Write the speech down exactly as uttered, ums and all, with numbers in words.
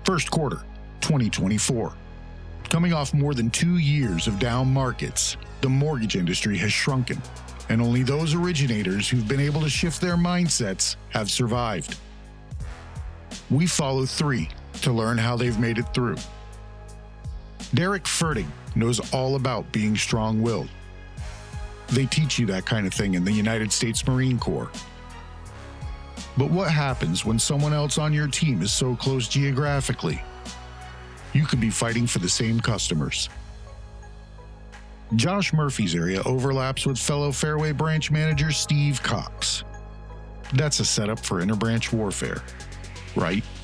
First quarter, twenty twenty-four. Coming off more than two years of down markets, the mortgage industry has shrunken, and only those originators who've been able to shift their mindsets have survived. We follow three to learn how they've made it through. Derek Furting knows all about being strong-willed. They teach you that kind of thing in the United States Marine Corps. But what happens when someone else on your team is so close geographically? You could be fighting for the same customers. Josh Murphy's area overlaps with fellow Fairway branch manager Steve Cox. That's a setup for interbranch warfare, right?